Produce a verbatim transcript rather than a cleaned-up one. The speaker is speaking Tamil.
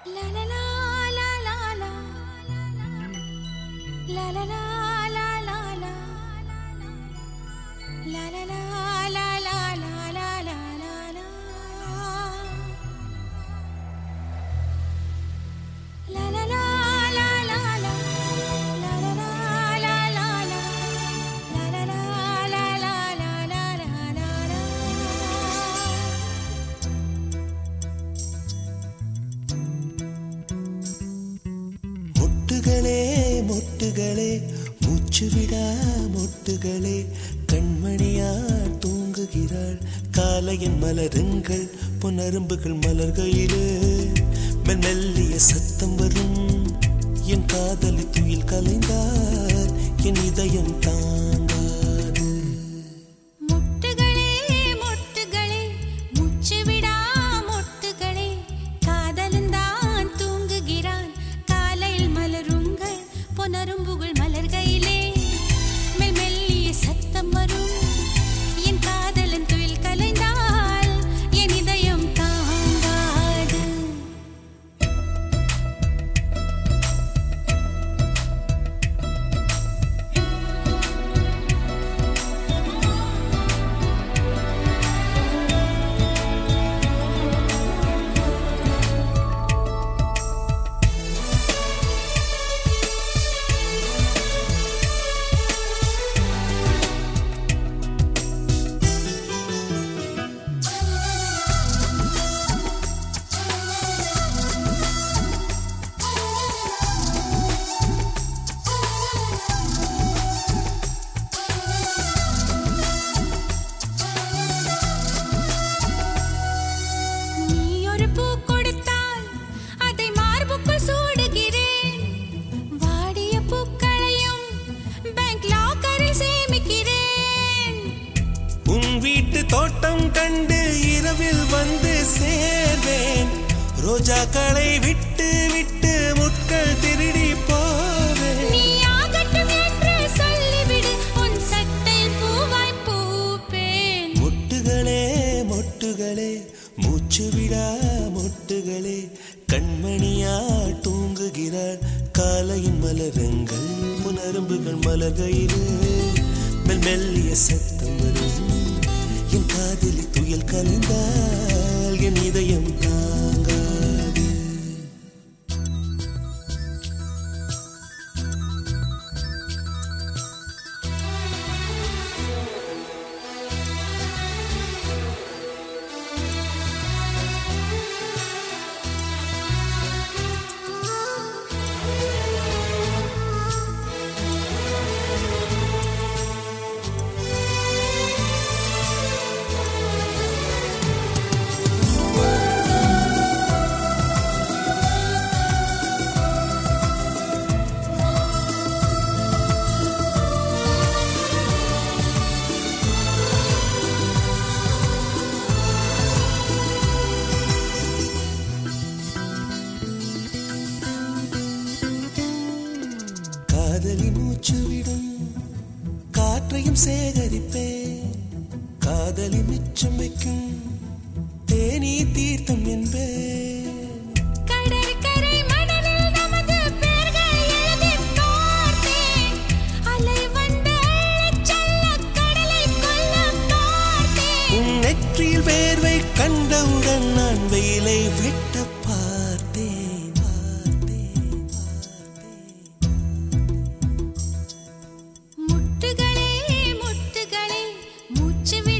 மொட்டுகளே மொட்டுகளே மூச்சு விடா மொட்டுகளே கண்மணியா தூங்குகிறாள் காலையின் மலருங்கள் பொன்னரும்புகள் மலர்கையிலே மெல்லிய சத்தம் வரும் என் காதலி துயில் கலைந்தால் என் இதயம் தாங்காது. மொட்டுகளே மொட்டுகளே மூச்சு விடா மொட்டுகளே காதலந்தான் தூங்குகிறான் காலையில் மலருங்கள் பொன்னரும்புகள் மலர்கையிலே மெல் மெல்லிய சத்தம் வரும் என் காதலன் துயில் கலைந்தால் என் இதயம் தாங்காது. வீட்டு தோட்டம் கண்டு இரவில் வந்து சேர்வேன் ரோஜாக்களை விட்டு விட்டு முட்கள் திருடி போவேன். நீ ஆகட்டும் என்று சொல்லிவிடு உன் சட்டையில் பூவாய் பூப்பேன். மொட்டுகளே மொட்டுகளே மூச்சு விடா மொட்டுகளே கண்மணியா தூங்குகிறாள் காலையின் மலருங்கள் புனரும்புகள் மலர்கையிலே மெல் மெல்லிய சத்தம் வரும் என் காதலி துயில் கலைந்தால் என் இதயம் தாங்காது. காதலி மூச்சு விடும் காற்றையும் சேகரிப்பேன் காதலி மிச்சம் வைக்கும் தேனீ தீர்த்தம் என்பேன். கடற்கரை மணலில் நமது பெயர்கள் எழுதிப் பார்த்தேன். அலை வந்து அள்ளிச் செல்லக் கடலைக் கொல்லப் பார்த்தேன். உன் நெற்றியில் வேர்வை கண்டவுடன் நான் வெயிலை வெட்ட பார்த்தேன். முட்டுகளே முட்டுகளே மூச்சு